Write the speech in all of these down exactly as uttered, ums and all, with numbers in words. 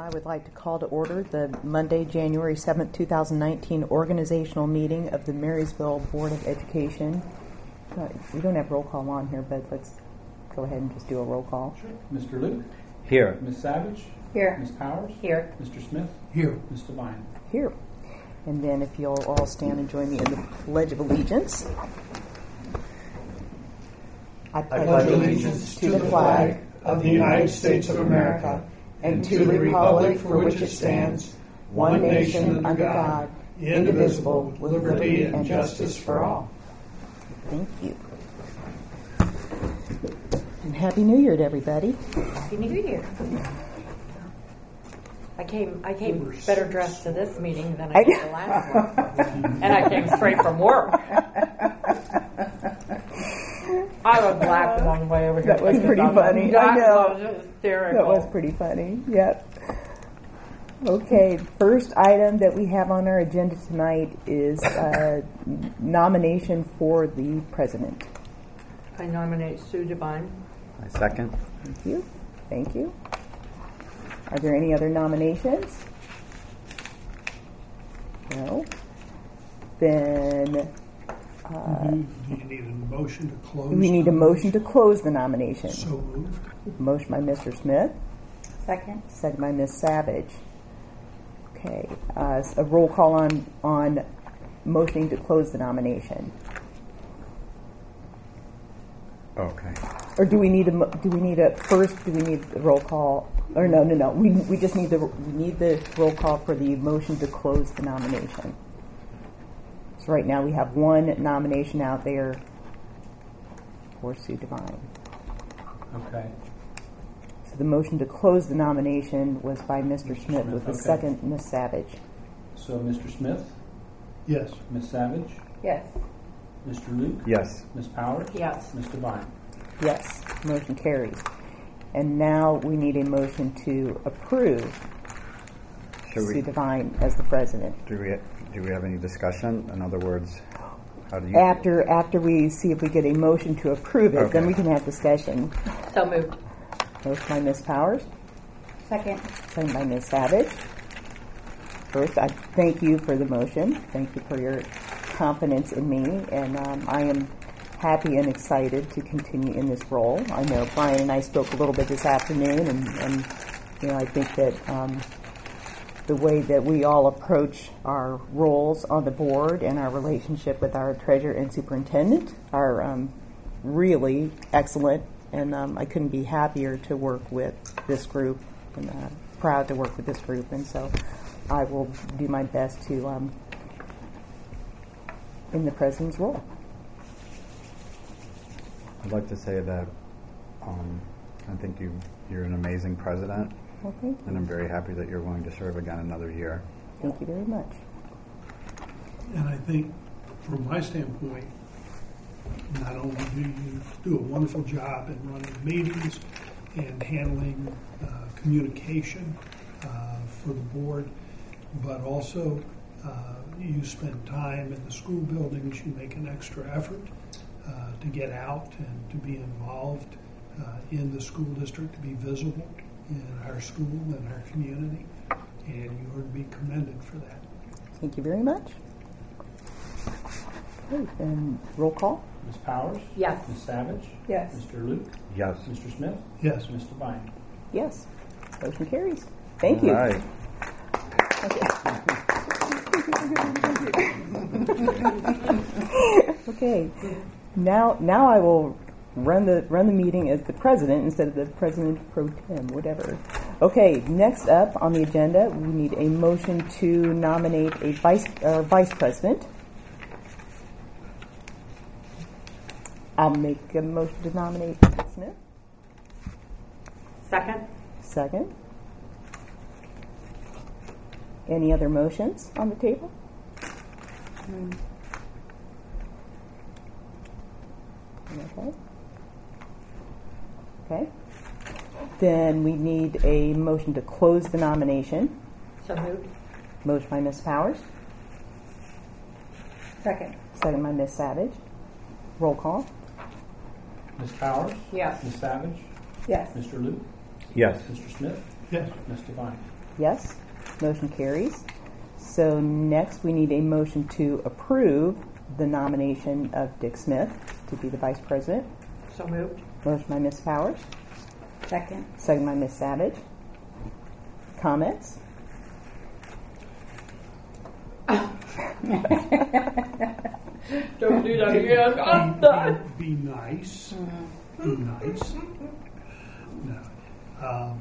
I would like to call to order the Monday, January seventh, twenty nineteen organizational meeting of the Marysville Board of Education. Uh, we don't have roll call on here, but let's go ahead and just do a roll call. Sure. Mister Luke? Here. Miz Savage? Here. Miz Powers? Here. Mister Smith? Here. Miz Devine? Here. And then if you'll all stand and join me in the Pledge of Allegiance. I pledge allegiance to the flag of the United States of America and to the republic for which it stands, one nation under God, indivisible, with liberty and justice for all. Thank you. And Happy New Year to everybody. Happy New Year. I came I came better dressed to this meeting than I did the last one. And I came straight from work. I was laughing on the way over here. That was pretty funny. That I know. was hysterical. That was pretty funny. Yep. Okay, first item that we have on our agenda tonight is uh, nomination for the president. I nominate Sue Devine. I second. Thank you. Thank you. Are there any other nominations? No. Then uh, Do you need a motion to close? we need a motion to close the nomination. So moved. Motion by Mister Smith. Second. Second by Miz Savage. Okay. Uh, a roll call on on motioning to close the nomination. Okay. Or do we need a mo- do we need a first? Do we need the roll call? Or no, no, no. We we just need the we need the roll call for the motion to close the nomination. So right now we have one nomination out there for Sue Devine. Okay. So the motion to close the nomination was by Mister Smith, with the okay. second Miz Savage. So Mister Smith? Yes. Miz Savage? Yes. Mister Luke? Yes. Miz Powers? Yes. Miz Devine? Yes, motion carries. And now we need a motion to approve Should Sue we, Devine as the president. do we do we have any discussion? In other words, how do you After after we see if we get a motion to approve it, Okay. then we can have discussion. So moved. Motion by Miz Powers, Second. second by Miz Savage. First, I thank you for the motion. Thank you for your confidence in me, and um, I am happy and excited to continue in this role. I know Brian and I spoke a little bit this afternoon, and, and you know, I think that um, the way that we all approach our roles on the board and our relationship with our treasurer and superintendent are um, really excellent, and um, I couldn't be happier to work with this group, and uh, proud to work with this group, and so I will do my best to um, in the president's role. I'd like to say that um, I think you you're an amazing president, Well, thank you. and I'm very happy that you're willing to serve again another year. Thank you very much. And I think, from my standpoint, not only do you do a wonderful job in running meetings and handling uh, communication uh, for the board, but also uh, you spend time in the school buildings, you make an extra effort uh, to get out and to be involved uh, in the school district, to be visible in our school and our community, and you are to be commended for that. Thank you very much. Okay, and roll call. Miz Powers? Yes. Miz Savage? Yes. Mister Luke? Yes. Mister Smith? Yes. Miz Devine? Yes. Motion carries. Thank you. All right. Okay. Now, now I will run the run the meeting as the president instead of the president pro tem, whatever. Okay. Next up on the agenda, we need a motion to nominate a vice uh, vice president. I'll make a motion to nominate Smith. Second. Second. Any other motions on the table? Mm. Okay. Okay. Then we need a motion to close the nomination. So moved. Motion by Miz Powers. Second. Second by Miz Savage. Roll call. Miz Powers? Yes. Miz Savage? Yes. Mister Luke? Yes. Mister Smith? Yes. Miz Devine? Yes. Motion carries. So next we need a motion to approve the nomination of Dick Smith to be the vice president. So moved. Motion by Miz Powers. Second. Second by Miz Savage. Comments? Don't do that again. I'm done. Be, be nice. Be nice. No. Um,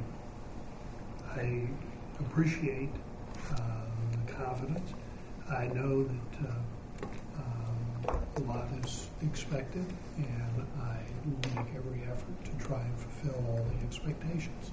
I appreciate uh, the confidence. I know that uh, um, a lot is expected, and I will make every effort to try and fulfill all the expectations.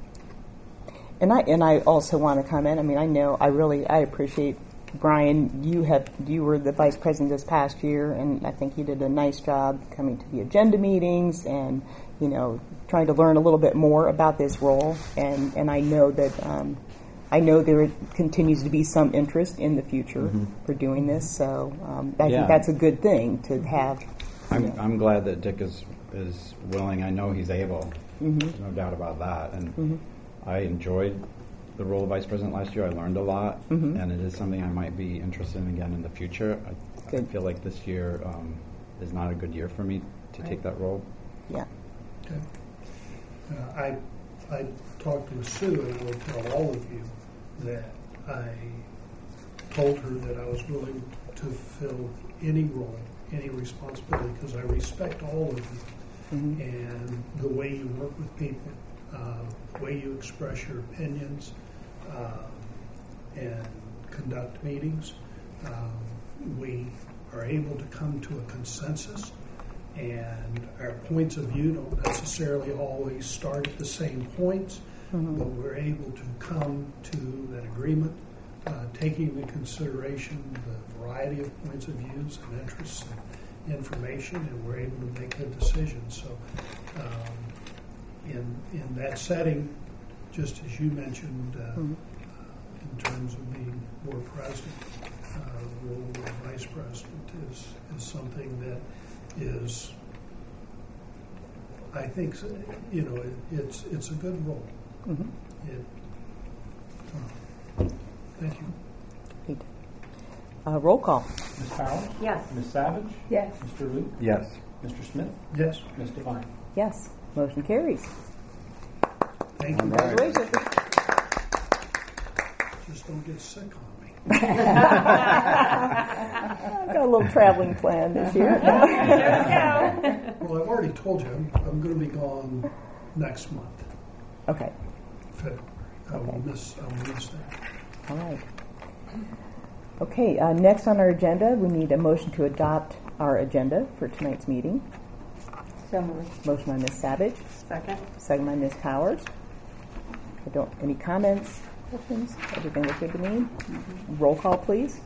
And I and I also want to comment. I mean, I know I really I appreciate Brian. You have you were the vice president this past year, and I think you did a nice job coming to the agenda meetings and you know trying to learn a little bit more about this role. And and I know that um, I know there continues to be some interest in the future mm-hmm. for doing this. So um, I yeah. think that's a good thing to have. I'm You know. I'm glad that Dick is is willing. I know he's able. Mm-hmm. There's no doubt about that. And Mm-hmm. I enjoyed the role of vice president last year. I learned a lot, Mm-hmm. and it is something I might be interested in again in the future. I, I Good. feel like this year um, is not a good year for me to Right. take that role. Yeah. Okay. Uh, I I talked with Sue, and I will tell all of you that I told her that I was willing to fill any role, any responsibility, because I respect all of you Mm-hmm. and the way you work with people, uh, the way you express your opinions, uh, and conduct meetings. Um, we are able to come to a consensus, and our points of view don't necessarily always start at the same points, Mm-hmm. but we're able to come to an agreement, uh, taking into consideration the variety of points of views and interests and information, and we're able to make good decisions. So um, in in that setting, just as you mentioned, uh, Mm-hmm. uh, in terms of being board president, uh, the role of vice president is, is something that is, I think, you know, it, it's it's a good role. Mm-hmm. It, uh, thank you. Great. Uh, roll call. Miz Powers? Yes. Miz Savage? Yes. Mister Luke? Yes. Mister Smith? Yes, Miz Devine? Yes. Motion carries. thank you. All right. Congratulations. Just don't get sick on me. I've got a little traveling plan this year. Well, I've already told you, I'm, I'm going to be gone next month, Okay. February. I will Okay. miss, I will miss that. All right. Okay, uh, next on our agenda, we need a motion to adopt our agenda for tonight's meeting. So moved. Motion by Miz Savage, Second. second by Miz Powers. I don't, any comments, questions? Everything looks good to me? Roll call, please.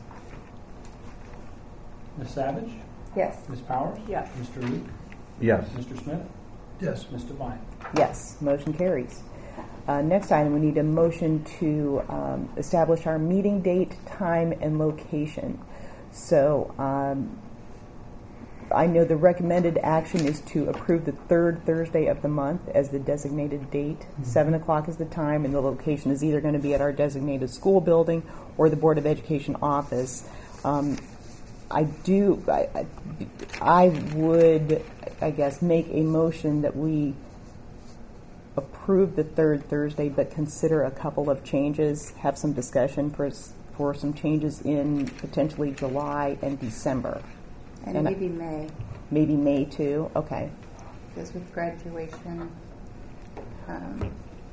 Miz Savage? Yes. Miz Powers? Yes. Mister Luke? Yes. Mister Smith? Yes, Miz Devine? Yes, motion carries. Uh, next item, we need a motion to um, establish our meeting date, time, and location. So um, I know the recommended action is to approve the third Thursday of the month as the designated date. Mm-hmm. Seven o'clock is the time, and the location is either going to be at our designated school building or the Board of Education office. Um, I do, I, I, I would, I guess, make a motion that we approve the third Thursday, but consider a couple of changes, have some discussion for for some changes in potentially July and December. And, And I- maybe May, Maybe May too. Okay. because with graduation, um,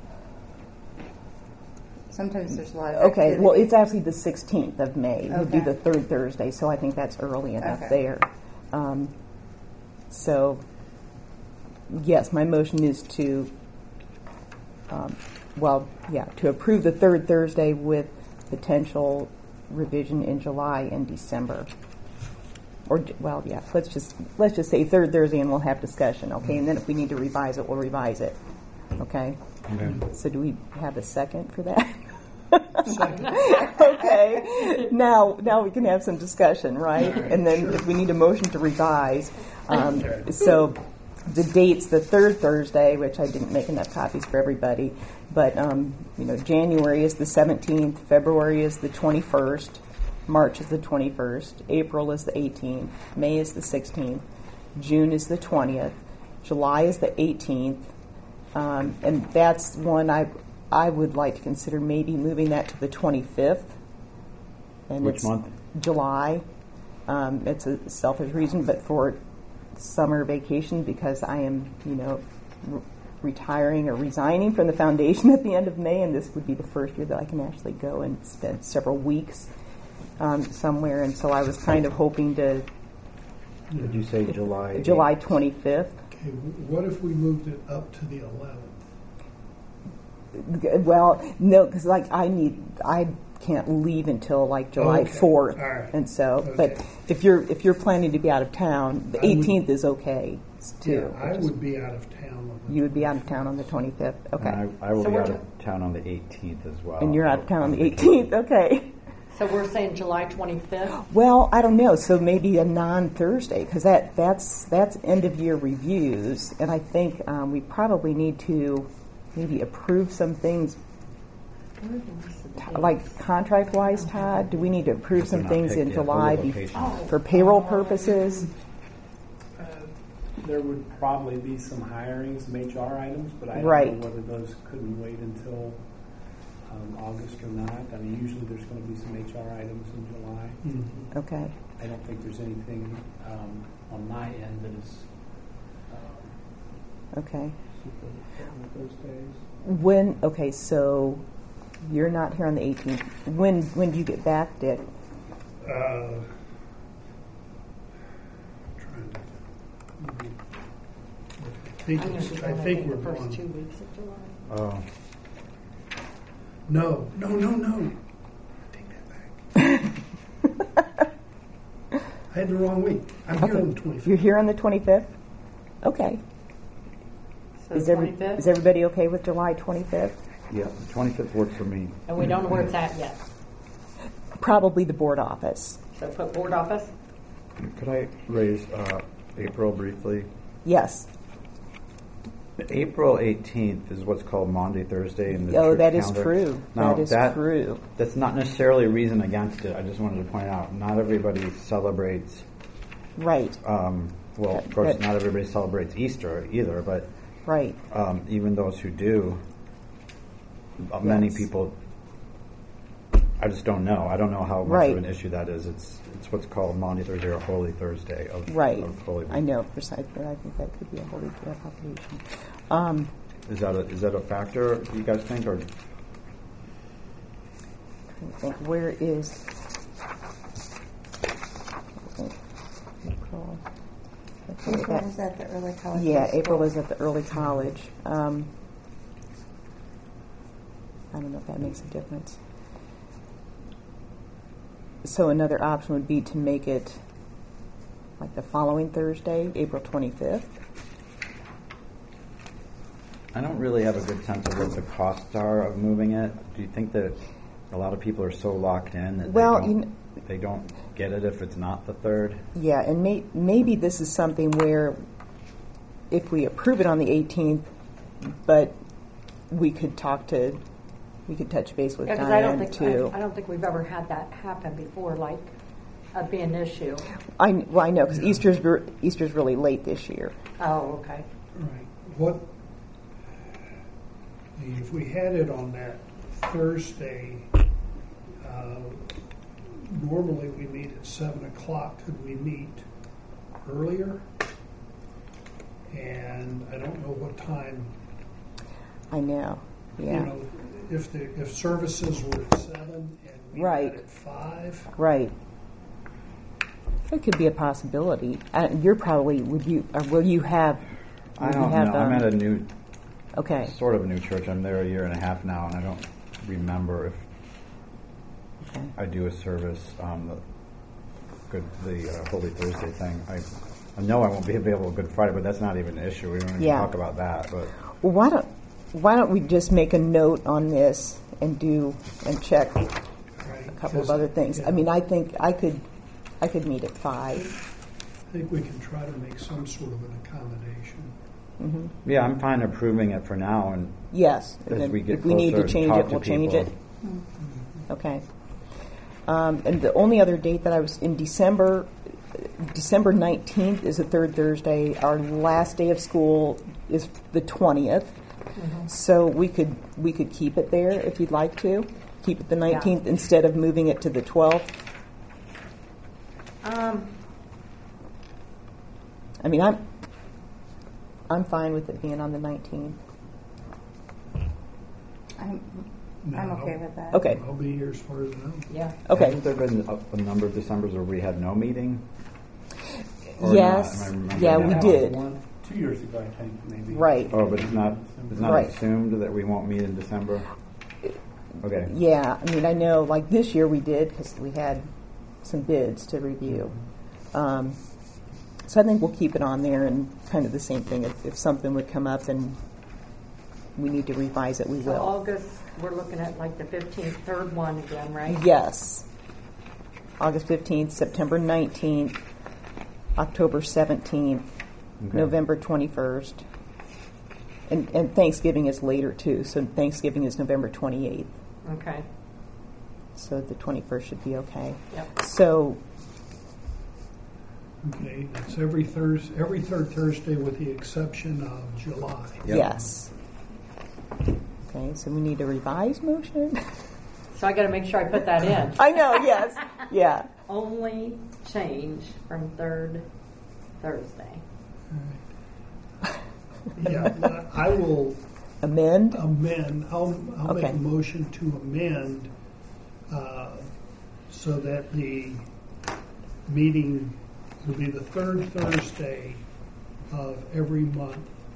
sometimes there's a lot of Okay. Well, activity. it's actually the sixteenth of May would be Okay. the third Thursday, so I think that's early enough Okay. there. Um, so, yes, my motion is to, um, well, yeah, to approve the third Thursday with potential revision in July and December. Or, well, yeah, let's just let's just say third Thursday, and we'll have discussion, okay? And then if we need to revise it, we'll revise it, okay? Okay. So do we have a second for that? second. Okay. Now, now we can have some discussion, right? And then if we need a motion to revise, um, so the dates, the third Thursday, which I didn't make enough copies for everybody, but um, you know, January is the seventeenth, February is the twenty-first, March is the twenty-first, April is the eighteenth, May is the sixteenth, June is the twentieth, July is the eighteenth, um, and that's one I I would like to consider maybe moving that to the twenty-fifth. And Which it's month? July. Um, it's a selfish reason, but for summer vacation, because I am, you know, re- retiring or resigning from the foundation at the end of May, and this would be the first year that I can actually go and spend several weeks um, somewhere. And so I was kind of hoping to Did you say July? July twenty-fifth. Okay, what if we moved it up to the eleventh? Well, no, because like I need, I can't leave until like July Okay. fourth, All right. and so. Okay. But if you're if you're planning to be out of town, the I would- eighteenth is okay too. Yeah, I which is- would be out of town on the. You would be out of town on the twenty-fifth, okay. And I, I will So be we're out ta- of town on the eighteenth as well. And you're out of town on the vacation. eighteenth, okay. So we're saying July twenty-fifth? Well, I don't know. So maybe a non-Thursday, because that that's that's end of year reviews, and I think um, we probably need to maybe approve some things, like contract-wise. Todd, do we need to approve If some they're not things in picked yet, July those are be- locations. for payroll purposes? Uh, There would probably be some hiring, some H R items, but I don't Right. know whether those couldn't wait until um, August or not. I mean, usually there's going to be some H R items in July. Mhm. Okay. I don't think there's anything um, on my end that is um, Okay. super important those days. When? Okay. So you're not here on the eighteenth. When? When do you get back, Dick? Uh, trying to. mhm. I think, I'm going to it's- be I gone, I think think, we're the first going. two weeks of July. Oh, No, no, no, no. Take that back. I had the wrong week. I'm here on the You're twenty-fifth. here on the twenty-fifth? Okay. So Is, the every, twenty-fifth? is everybody okay with July twenty-fifth? yeah, the twenty-fifth works for me. And we don't know where it's at yet. Probably the board office. So put board office? Could I raise uh, April briefly? Yes. April eighteenth is what's called Maundy Thursday in the Oh, church that is calendar. true. Now, That is that- true. That's not necessarily a reason against it. I just wanted to point out, not everybody celebrates, Right, um, well, of That- course, that- not everybody celebrates Easter either, but right. um, even those who do, uh, many Yes. people, I just don't know. I don't know how much Right. of an issue that is. It's it's what's called Maundy Thursday or Holy Thursday of, Right. of Holy Week. I know, precisely. I think that could be a holy application. Um, Is that a, is that a factor, do you guys think, or I think, where is April? Okay, April that- was at the early college. Yeah, high April school. is at the early college. Um, I don't know if that makes a difference. So another option would be to make it like the following Thursday, April twenty-fifth. I don't really have a good sense of what the costs are of moving it. Do you think that a lot of people are so locked in that Well, they, you don't, kn- they don't get it if it's not the third? Yeah, and may, maybe this is something where if we approve it on the eighteenth, but we could talk to, we could touch base with Yeah, because I don't Diane think, too. I, I don't think we've ever had that happen before, like, uh, be an issue. I, well, I know, because Easter's, ver- Easter's really late this year. Oh, okay. Right. What, if we had it on that Thursday, uh, normally we meet at seven o'clock. Could we meet earlier? And I don't know what time, I know, you yeah, know, if the, if services were at seven and we Right. met at five. right. That could be a possibility. Uh, you're probably, would you, or will you have, I will you don't have, know. I'm um, at a new, okay, sort of a new church. I'm there a year and a half now, and I don't remember if okay. I do a service on the good the uh, Holy Thursday thing. I, I know I won't be available Good Friday, but that's not even an issue. We don't even Yeah. talk about that. But Well, why don't, why don't we just make a note on this and do, and check Right? a couple of other things. I mean, I think I could, I could meet at five. I think we can try to make some sort of an accommodation. Mhm. Yeah, I'm fine approving it for now, and Yes. and as then we get if we need to closer, change talk it, to we'll change it. people. Okay. Um, and the only other date that I was in December, December nineteenth is the third Thursday. Our last day of school is the twentieth. So we could we could keep it there if you'd like to. Keep it the nineteenth instead of moving it to the twelfth. Um, I mean, I'm I'm fine with it being on the nineteenth. I'm, No. I'm okay with that. Okay. I'll be here as far as I know. yeah. Okay. Hasn't there been a, a number of Decembers where we had no meeting? Or Yes. not? Am I remembering Yeah, that we wrong? did. One, two years ago, I think, maybe. Right. Oh, but it's not, it's not Right. assumed that we won't meet in December? Okay. Yeah, I mean, I know, like this year we did because we had some bids to review. Um, so I think we'll keep it on there and kind of the same thing. If, if something would come up and we need to revise it, we So will. August, we're looking at like the fifteenth, third one again, right? Yes. August fifteenth, September nineteenth, October seventeenth, Okay. November twenty-first. And, and Thanksgiving is later too, so Thanksgiving is November twenty-eighth. Okay. So the twenty-first should be okay. Yep. So, Okay, that's every Thursday, every third Thursday with the exception of July. Yep. yes. Okay, so we need a revised motion? So I got to make sure I put that in. I know, yes. Yeah. Only change from third Thursday. Yeah, I will Amend? amend, I'll, I'll make Okay. a motion to amend uh, so that the meeting will be the third Thursday of every month,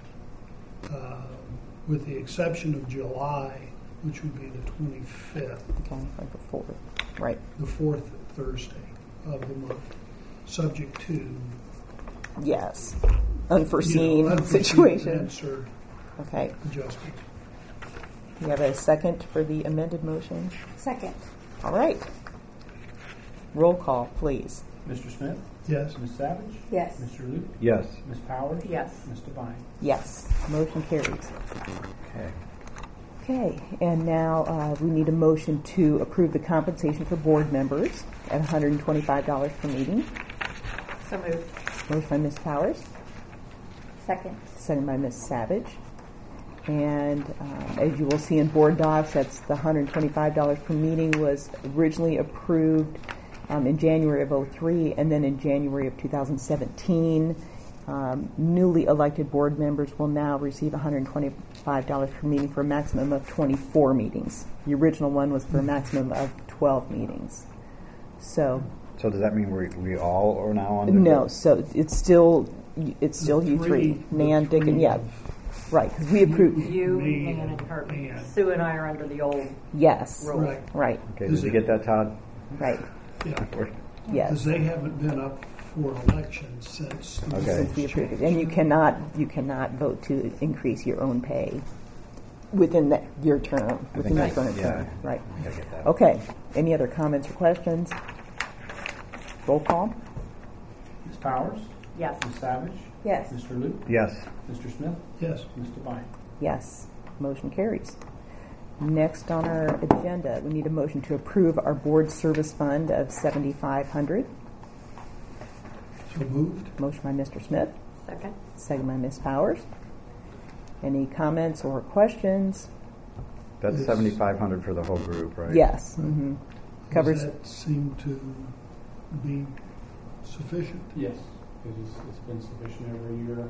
uh, with the exception of July, which would be the twenty-fifth, Okay, like a fourth. Right. the fourth Thursday of the month, subject to Yes. you Unforeseen know, unforeseen situation. events or Okay. adjustments. You have a second for the amended motion? Second. All right. Roll call, please. Mister Smith? Yes. Miz Savage? Yes. Mister Luke? Yes. Miz Powers? Yes. Mister Devine? Yes. Motion carries. Okay. Okay, and now uh, we need a motion to approve the compensation for board members at one hundred twenty-five dollars per meeting. So moved. Motion by Miz Powers, Second. second by Miz Savage. And um, as you will see in board docs, that's the one hundred twenty-five dollars per meeting was originally approved um, in January of oh three, and then in January of two thousand seventeen. Um, newly elected board members will now receive one hundred twenty-five dollars per meeting for a maximum of twenty-four meetings. The original one was for a maximum of twelve meetings. So, So does that mean we, we all are now under? no, so it's still, it's still you three, Nan, Dick, and, yeah, right, because we approved, You, Me Nan, and and Kurt. Nan. Sue and I are under the old yes, rule. Right. right, Okay, did you get that, Todd? right, Yeah. yes. Because they haven't been up for election since. the Okay. Since we approved it. And you cannot, you cannot vote to increase your own pay within that, your term, I within think your I- current yeah. term. Right. I gotta get that. Okay. Any other comments or questions? Roll call? Miz Powers? Yes. Miz Savage? Yes. Mister Luke? Yes. Mister Smith? Yes. Mister Devine? Yes. Motion carries. Next on our agenda, we need a motion to approve our board service fund of seventy-five hundred dollars. So moved. Motion by Mister Smith, Second. second by Miz Powers. Any comments or questions? That's Yes. seventy-five hundred for the whole group, right? Yes. hmm Covers. Does that seem to be sufficient? Yes, it is, it's been sufficient every year.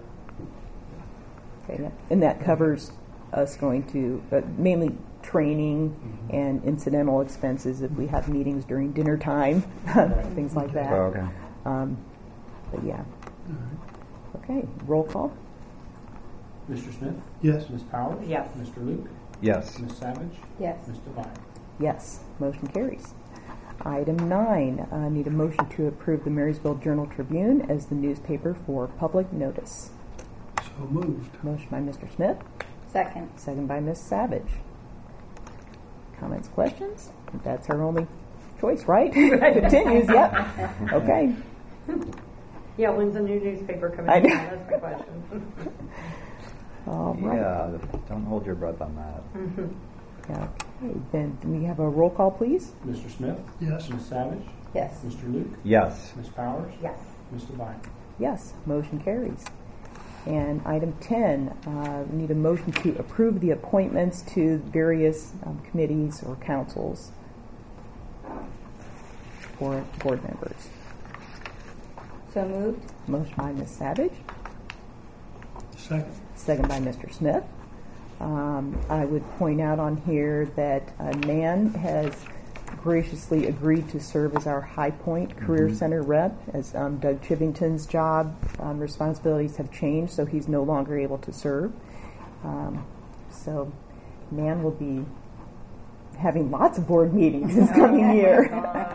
Okay, yeah. And that covers us going to uh, mainly training Mm-hmm. and incidental expenses if we have meetings during dinner time, things like that. Oh, okay. Um, but yeah. All right. Okay, roll call. Mister Smith? Yes. Miz Powers? Yes. Mister Luke? Yes. Miz Savage? Yes. Mister Devine? Yes, motion carries. Item nine, I need a motion to approve the Marysville Journal Tribune as the newspaper for public notice. So moved. Motion by Mister Smith, Second. second by Miz Savage. Comments, questions? That's our only choice, right? Continues, yep. Okay. Yeah, when's the new newspaper coming I out? know. That's my question. All right. Yeah, don't hold your breath on that. Yeah. Okay, then can we have a roll call, please? Mister Smith? Yes. Miz Savage? Yes. Mister Luke? Yes. Miz Powers? Yes. Mister Vine? Yes, motion carries. And item ten, uh, we need a motion to approve the appointments to various um, committees or councils for board members. So moved. Motion by Miz Savage, Second. second by Mister Smith. Um, I would point out on here that uh, Nan has graciously agreed to serve as our High Point Career Mhm. Center rep, as um, Doug Chivington's job um, responsibilities have changed, so he's no longer able to serve. Um, so Nan will be having lots of board meetings this coming year.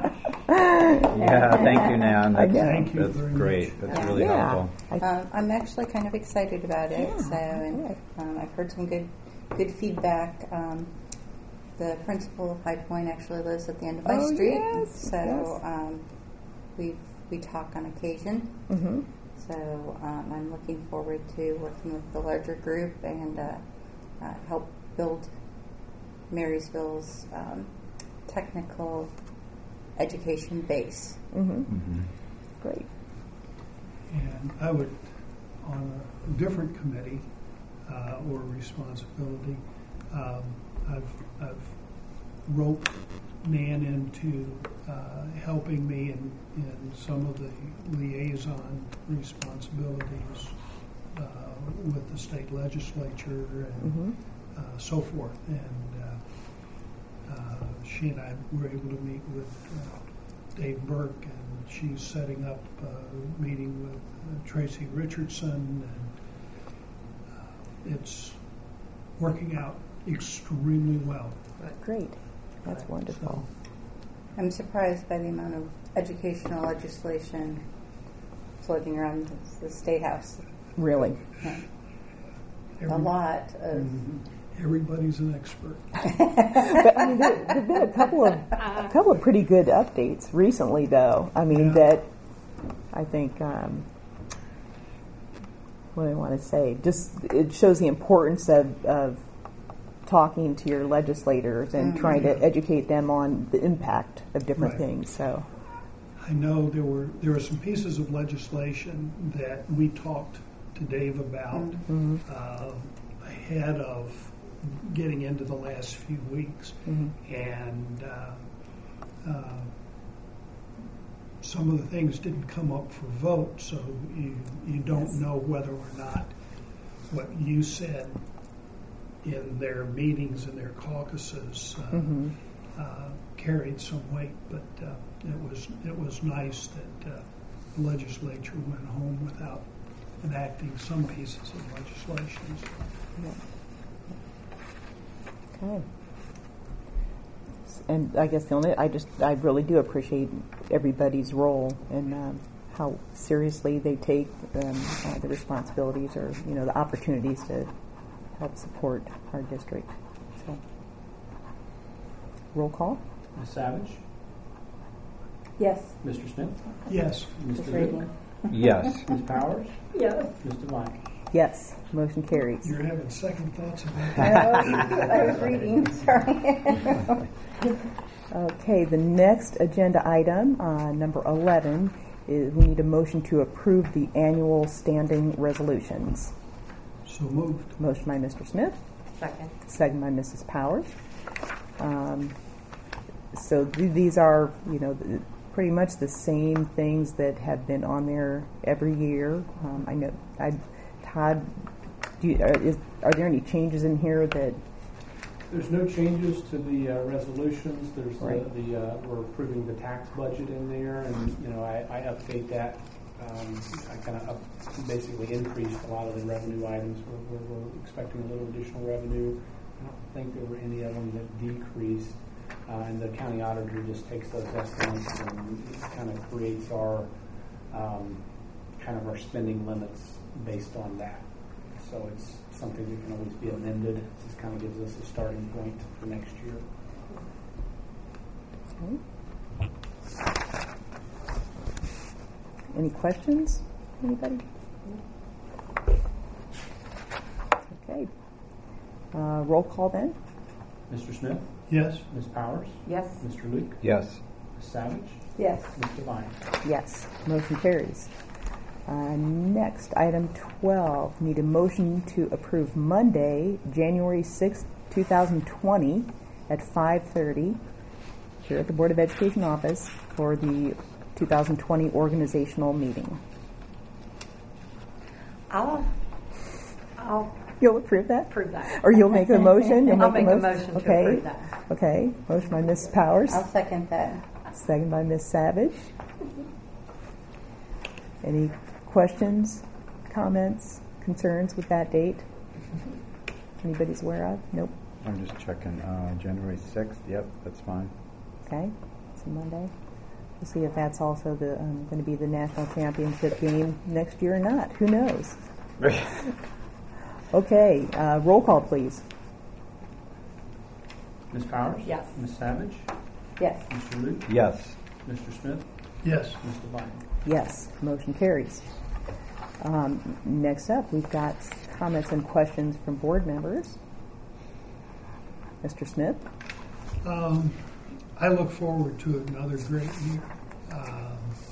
Yeah, thank you, Nan. I That's, know. Thank you that's very great. much. That's really yeah. helpful. I, Um, I'm actually kind of excited about it. Yeah, So, and good. um, I've heard some good, good feedback. Um, the principal of High Point actually lives at the end of my Oh, street, yes, so yes. um, we we talk on occasion. mhm. So um, I'm looking forward to working with the larger group and uh, uh, help build Marysville's um, technical education base. Mhm. Mhm. Great. And I would, on a different committee uh, or responsibility, um, I've, I've roped Nan into uh, helping me in, in some of the liaison responsibilities uh, with the state legislature and Mhm. uh, so forth. And uh, uh, she and I were able to meet with uh, Dave Burke, and she's setting up a meeting with uh, Tracy Richardson, and uh, it's working out extremely well. Great. That's wonderful. I'm surprised by the amount of educational legislation floating around the State House. Really. A Every- lot of. Everybody's an expert. But I mean, there have been a couple of a couple of pretty good updates recently, though. I mean, Yeah. that I think. Um, what do I want to say? Just it shows the importance of, of talking to your legislators and Mhm. trying to educate them on the impact of different Right. things. So, I know there were there were some pieces of legislation that we talked to Dave about mhm. uh, ahead of getting into the last few weeks, Mhm. and uh, uh, some of the things didn't come up for vote, so you you don't Yes. know whether or not what you said in their meetings and their caucuses uh, Mhm. uh, carried some weight, but uh, it was it was nice that uh, the legislature went home without enacting some pieces of legislation. Yeah. Okay. And I guess the only I just I really do appreciate everybody's role and um, how seriously they take um, uh, the responsibilities or you know the opportunities to help support our district. So, roll call. Miz Savage? Yes, Mister Smith? Yes, Mister just Luke? reading. Yes. Miz Powers? Yes. Mister Vine? Yes, motion carries. you're having second thoughts about I that. was, I was reading, sorry. Okay, the next agenda item, uh, number eleven, is we need a motion to approve the annual standing resolutions. So moved. Motion by Mister Smith, Second. second by Missus Powers. Um, so th- these are, you know, th- pretty much the same things that have been on there every year. Um, I know, I, Todd, do you, are, is, are there any changes in here that? There's no changes to the uh, resolutions. There's Right. the, the uh, we're approving the tax budget in there, and you know I, I update that. Um, I kind of up, basically increased a lot of the revenue items. We're, we're, we're expecting a little additional revenue. I don't think there were any of them that decreased, uh, and the county auditor just takes those estimates and kind of creates our um, kind of our spending limits based on that. So it's something that can always be amended. It just kind of gives us a starting point for next year. Okay. Any questions? Anybody? Okay. Uh, roll call then. Mister Smith? Yes. Miz Powers? Yes. Mister Luke? Yes. Miz Savage? Yes. Mister Vine? Yes. Motion carries. Uh, next, item twelve. Need a motion to approve Monday, January sixth, twenty twenty at five thirty here at the Board of Education office for the two thousand twenty organizational meeting. I'll, I'll You'll approve that? approve that. Or you'll make a motion? You'll I'll make make a a motion? motion to Okay. approve that. Okay. Motion by Miz Powers. I'll second that. Second by Miz Savage. Any questions, comments, concerns with that date? Anybody's aware of? Nope. I'm just checking. Uh, January sixth. Yep, that's fine. Okay. It's a Monday. We'll see if that's also the um, going to be the national championship game next year or not. Who knows? Okay. Uh, roll call, please. Miz Powers? Yes. Miz Savage? Yes. Mister Luke? Yes. Mister Smith? Yes. Mister Vine? Yes. Motion carries. Um, next up, we've got comments and questions from board members. Mister Smith? Um, I look forward to another great year. Um,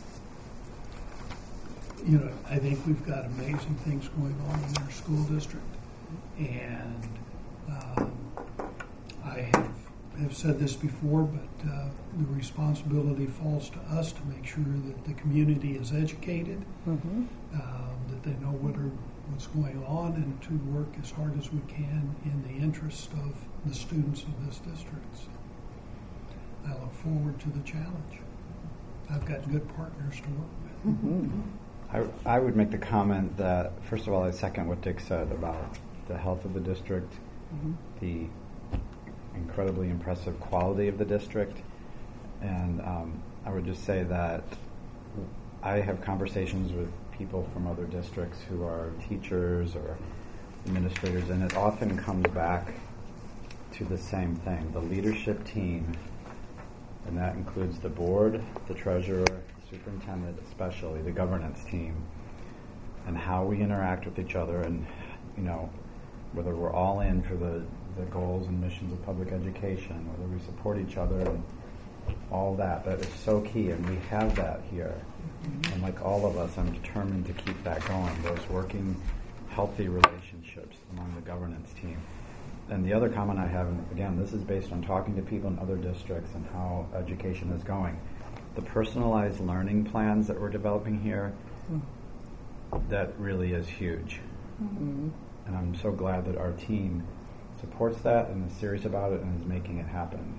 you know, I think we've got amazing things going on in our school district, and um, I have, have said this before, but uh, the responsibility falls to us to make sure that the community is educated, Mm-hmm. um, that they know what are what's going on, and to work as hard as we can in the interest of the students of this district. So I look forward to the challenge. I've got good partners to work with. Mm-hmm. I, I would make the comment that, first of all, I second what Dick said about the health of the district, Mm-hmm. the incredibly impressive quality of the district, and um, I would just say that I have conversations with people from other districts who are teachers or administrators, and it often comes back to the same thing, the leadership team, and that includes the board, the treasurer, the superintendent, especially the governance team, and how we interact with each other, and you know, whether we're all in for the, the goals and missions of public education, whether we support each other, and all that. That is so key, and we have that here. Mm-hmm. And like all of us, I'm determined to keep that going, those working, healthy relationships among the governance team. And the other comment I have, and again, this is based on talking to people in other districts and how education is going. The personalized learning plans that we're developing here, mm-hmm. that really is huge. Mm-hmm. And I'm so glad that our team supports that and is serious about it and is making it happen.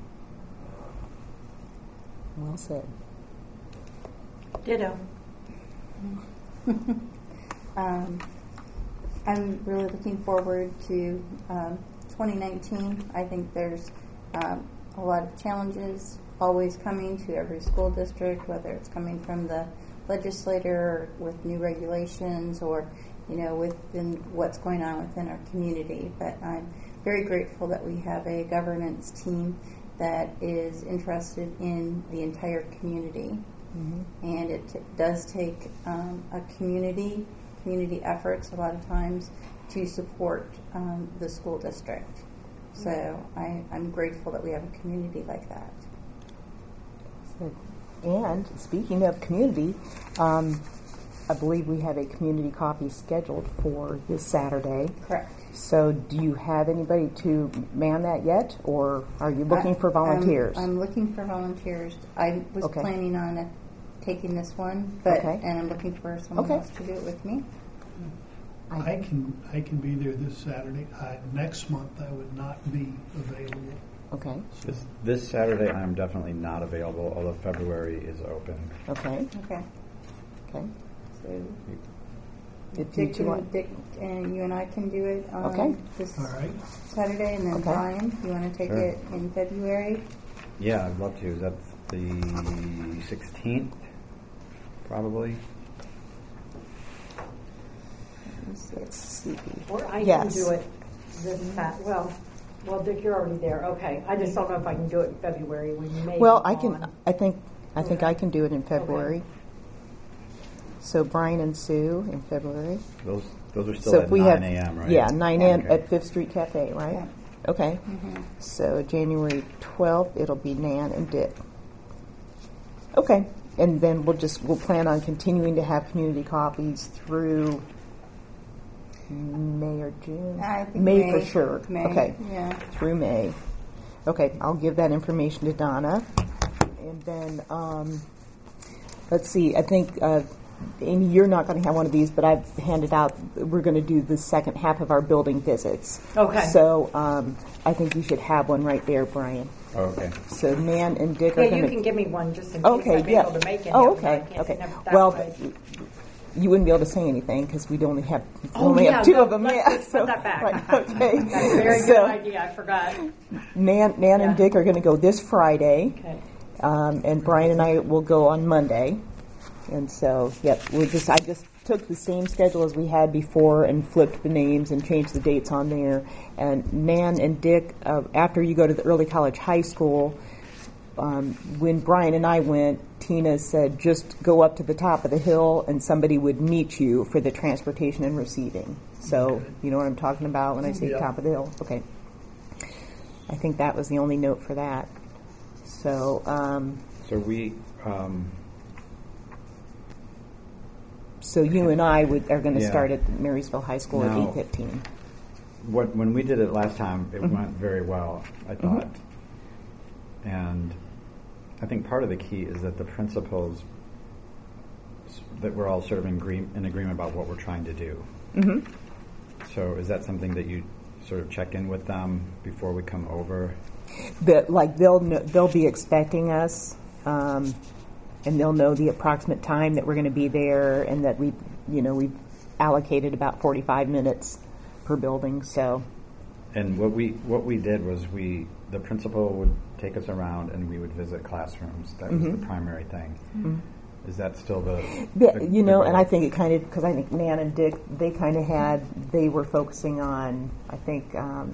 Well said. Ditto. um, I'm really looking forward to um, twenty nineteen. I think there's um, a lot of challenges always coming to every school district, whether it's coming from the legislator with new regulations or, you know, within what's going on within our community. But I'm very grateful that we have a governance team that is interested in the entire community. Mm-hmm. And it t- does take um, a community, community efforts a lot of times to support um, the school district. Mm-hmm. So I, I'm grateful that we have a community like that. And speaking of community, um, I believe we have a community coffee scheduled for this Saturday. Correct. So do you have anybody to man that yet, or are you looking I, for volunteers? I'm, I'm looking for volunteers. I was okay. planning on uh, taking this one, but okay. and I'm looking for someone okay. else to do it with me. I can I can be there this Saturday. Uh, next month I would not be available. Okay. This, this Saturday I am definitely not available, although February is open. Okay. Okay. Okay. So If Dick, you and, want. Dick and you and I can do it on okay. this All right. Saturday, and then okay. Brian, you want to take sure. it in February? Yeah, I'd love to. That's the sixteenth, probably. Let's see. Or I yes. can do it this Sat. Well, well, Dick, you're already there. Okay, I just don't know if I can do it in February when you may. Well, I can. I think. I think okay. I can do it in February. So Brian and Sue in February. Those those are still So at if we nine have, a.m., right? Yeah, nine a.m. Okay. at Fifth Street Cafe, right? Yeah. Okay. Mhm. So January twelfth, it'll be Nan and Dick. Okay. And then we'll just, we'll plan on continuing to have community coffees through May or June? I think May, May. for sure. May, Okay. yeah. Through May. Okay, I'll give that information to Donna. And then, um, let's see, I think, uh, Amy, you're not going to have one of these, but I've handed out, we're going to do the second half of our building visits. Okay. So um, I think you should have one right there, Brian. Oh, okay. So Nan and Dick are Yeah, going you to... can give me one just in case Okay, I'm yeah. able to make it. Oh, I okay, can't okay. never- that Well, way. you wouldn't be able to say anything because we'd only have Oh, only yeah, have two no, of them. let's Yeah, just put that back. Right, okay. That's a very So, good idea. I forgot. Nan, Nan Yeah. and Dick are going to go this Friday, Okay. um, and Brian and I will go on Monday. And so, yep, we just I just took the same schedule as we had before and flipped the names and changed the dates on there. And Nan and Dick, uh, after you go to the early college high school, um, when Brian and I went, Tina said just go up to the top of the hill and somebody would meet you for the transportation and receiving. So Okay. you know what I'm talking about when I say Yeah. top of the hill? Okay. I think that was the only note for that. So, um, So we, um, so you and I would, are going to Yeah. start at Marysville High School at Now- eight fifteen. what when we did it last time, it Mhm. went very well, I thought. And I think part of the key is that the principals, s- that we're all sort of in, agree- in agreement about what we're trying to do. Mm-hmm. So is that something that you sort of check in with them before we come over? But like they'll know, they'll be expecting us, um, and they'll know the approximate time that we're going to be there, and that we, you know, we've allocated about forty-five minutes per building. So, And what we what we did was we the principal would take us around and we would visit classrooms. That was Mhm. the primary thing. Mhm. Is that still the, yeah, the- you the know, goal? and I think it kind of because I think Nan and Dick they kind of had they were focusing on I think. Um,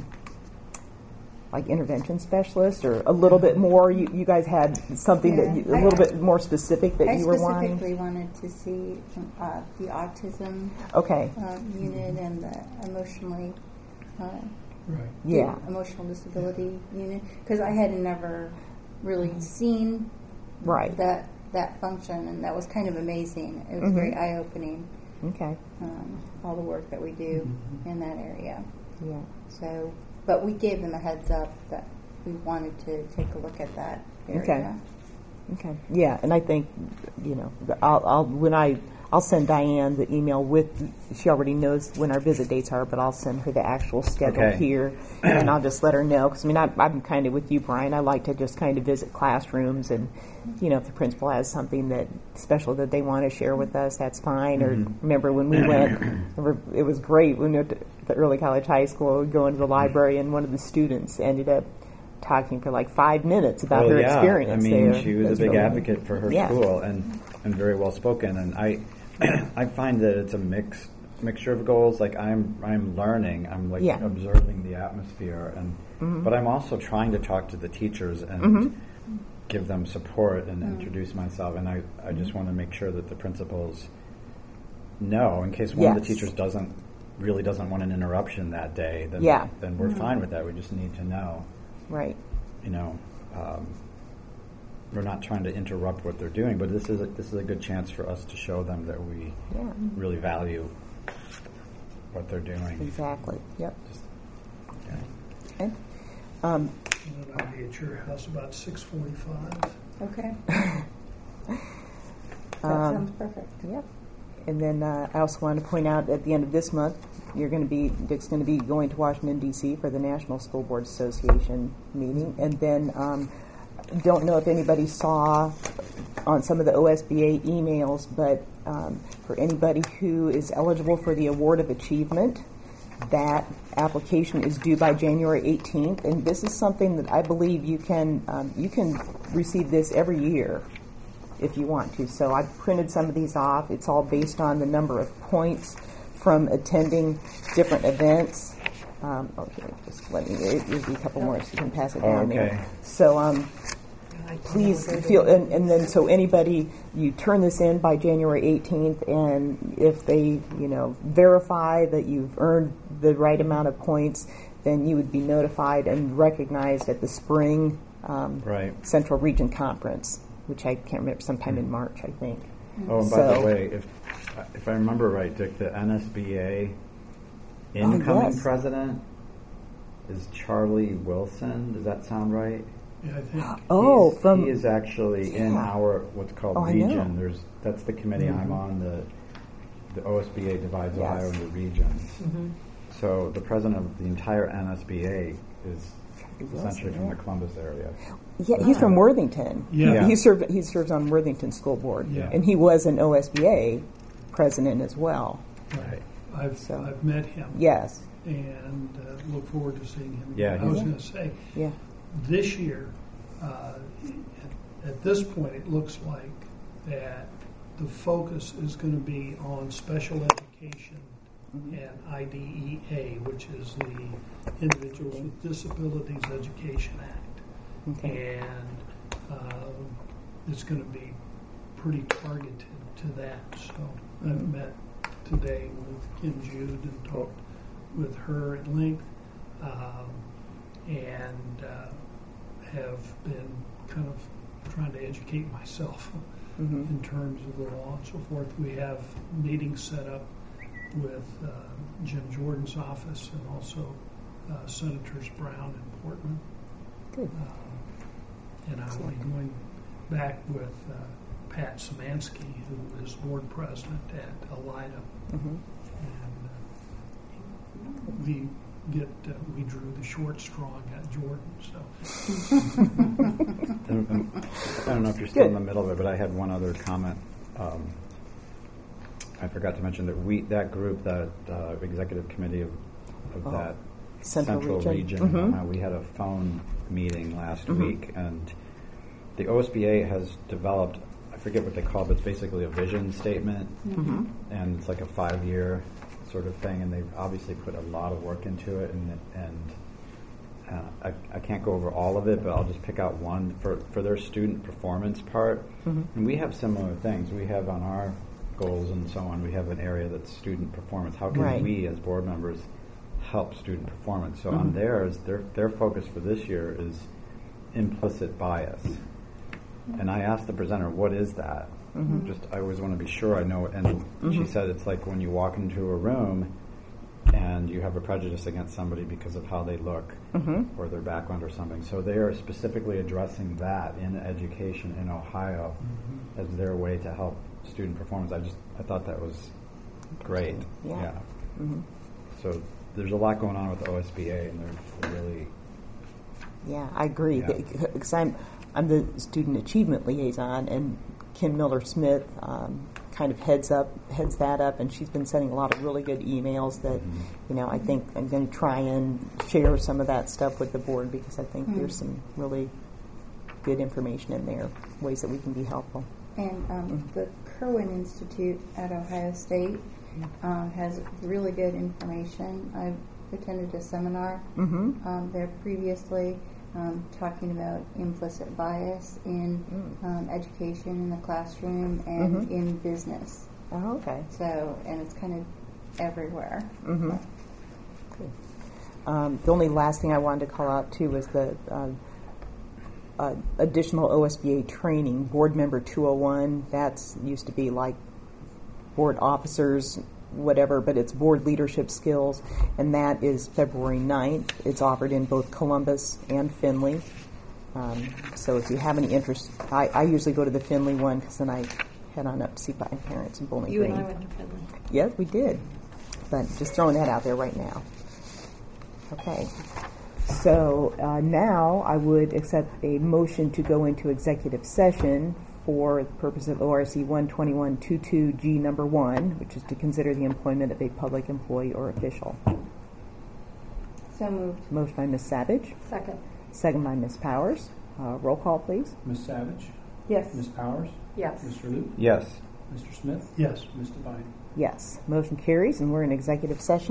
like intervention specialists, or a little bit more. You, you guys had something that Yeah. you, a I- little bit more specific that I you were wanting. specifically wanted to see uh, the autism Okay. uh, unit and the emotionally uh, Right. Yeah. emotional disability unit, because I had never really seen Right. that that function, and that was kind of amazing. It was Mhm. very eye opening. Okay. Um, all the work that we do Mhm. in that area. Yeah. So, but we gave them a heads up that we wanted to take a look at that area. Okay. Okay. Yeah, and I think, you know, I'll, I'll when I I'll send Diane the email with. She already knows when our visit dates are, but I'll send her the actual schedule Okay. here, and I'll just let her know. Because I mean, I, I'm kind of with you, Brian. I like to just kind of visit classrooms, and you know, if the principal has something that special that they want to share with us, that's fine. Or Mhm. remember when we went, remember, it was great when we went to the early college high school. We'd go into the library, and one of the students ended up talking for like five minutes about Well, her yeah. experience I mean, there. she was a That's big really- advocate for her Yeah. school and, and very well spoken. And I I find that it's a mix mixture of goals. Like I'm I'm learning. I'm like Yeah. observing the atmosphere, and Mhm. but I'm also trying to talk to the teachers and Mhm. give them support and Mm. introduce myself. And I I just want to make sure that the principals know in case one of the Yes. teachers doesn't really doesn't want an interruption that day. Then Yeah. then we're fine with that. We just need to know. Right. You know, um, we're not trying to interrupt what they're doing, but this is a, this is a good chance for us to show them that we Yeah. really value what they're doing. Exactly. Yep. Just, okay. Okay. Um, And then I'll be at your house about six forty-five. Okay. That Um, sounds perfect. Yep. And then uh, I also wanted to point out at the end of this month, you're going to be Dick's going to be going to Washington D C for the National School Board Association meeting, and then um, don't know if anybody saw on some of the O S B A emails, but um, for anybody who is eligible for the Award of Achievement, that application is due by January eighteenth, and this is something that I believe you can um, you can receive this every year if you want to. So I printed some of these off. It's all based on the number of points from attending different events. Um, okay, just let me, it gives you a couple more so you can pass it Oh, down okay. there. So, um, I don't know please what they're feel, doing. and, and then so anybody, you turn this in by January eighteenth, and if they, you know, verify that you've earned the right amount of points, then you would be notified and recognized at the spring um, Right. Central Region Conference, which I can't remember, sometime in March, I think. Oh, and by So- the way, if if I remember right, Dick, the N S B A incoming yes. president is Charlie Wilson. Does that sound right? Yeah, I think. Oh, He's- from he is actually in Yeah. our what's called Oh, I know. region. There's that's the committee I'm on. The the O S B A divides Yes. Ohio into regions. Mm-hmm. So the president of the entire N S B A is Wilson, essentially from yeah. the Columbus area. Yeah, he's from Worthington. Yeah. Yeah. He served. He serves on Worthington School Board, Yeah. and he was an O S B A president as well. Right. I've, So- I've met him. Yes. And uh, look forward to seeing him. Yeah, again. I was he's- going to say, Yeah. this year, uh, at, at this point, it looks like that the focus is going to be on special education and I D E A, which is the Individuals with Disabilities Education Act. Okay. And um, it's going to be pretty targeted to that. So I've met today with Kim Jude and talked with her at length, um, and uh, have been kind of trying to educate myself Mm-hmm. in terms of the law and so forth. We have meetings set up with uh, Jim Jordan's office and also uh, Senators Brown and Portman. Good. Um, and I'll be going back with uh, Pat Szymanski, who is board president at Elida. Mm-hmm. And uh, we get uh, we drew the short straw and got Jordan. So And- and I don't know if you're still in Good. the middle of it, but I had one other comment. Um, I forgot to mention that we that group, that uh, executive committee of, of Oh, that Central Region. region, Mhm. uh, we had a phone meeting last Mhm. week, and the O S B A has developed, I forget what they call it, but it's basically a vision statement, Mm-hmm. and it's like a five-year sort of thing, and they've obviously put a lot of work into it, and and uh, I, I can't go over all of it, but I'll just pick out one for, for their student performance part. Mm-hmm. And we have similar things. We have on our goals and so on, we have an area that's student performance. How can Right. we as board members help student performance? So Mhm. on theirs, their their focus for this year is implicit bias. And I asked the presenter, what is that? Mhm. Just I always want to be sure I know it. And she Mhm. said it's like when you walk into a room and you have a prejudice against somebody because of how they look Mm-hmm. or their background or something. So they are specifically addressing that in education in Ohio as their way to help student performance. I just I thought that was great. Yeah. Mm-hmm. So there's a lot going on with the O S B A, and they're really Yeah, I agree. Yeah. Because I'm I'm the student achievement liaison, and Kim Miller Smith um, kind of heads up heads that up, and she's been sending a lot of really good emails that Mhm. you know I think I'm going to try and share some of that stuff with the board, because I think Mm. there's some really good information in there, ways that we can be helpful. And um, the Kerwin Institute at Ohio State uh, has really good information. I've attended a seminar Mm-hmm. um, there previously um, talking about implicit bias in Mm. um, education in the classroom and Mhm. in business. Oh, okay. So, and it's kind of everywhere. Mm-hmm. Um, the only last thing I wanted to call out too was the uh, uh, additional O S B A training, Board Member two oh one. That's used to be like board officers, whatever, but it's board leadership skills, and that is February ninth. It's offered in both Columbus and Findlay. Um, so if you have any interest, I, I usually go to the Findlay one because then I head on up to see my parents in Bowling You Green. and I went to Finley. Yes, we did. But just throwing that out there right now. Okay. So uh, now I would accept a motion to go into executive session for the purpose of O R C one twenty-one twenty-two G number one, which is to consider the employment of a public employee or official. So moved. Motion by Miz Savage, Second. second by Miz Powers. Uh, roll call, please. Miz Savage? Yes. Miz Powers? Yes. Mister Luke? yes. Mister Smith? yes. Mister Devine? Yes. Motion carries, and we're in executive session.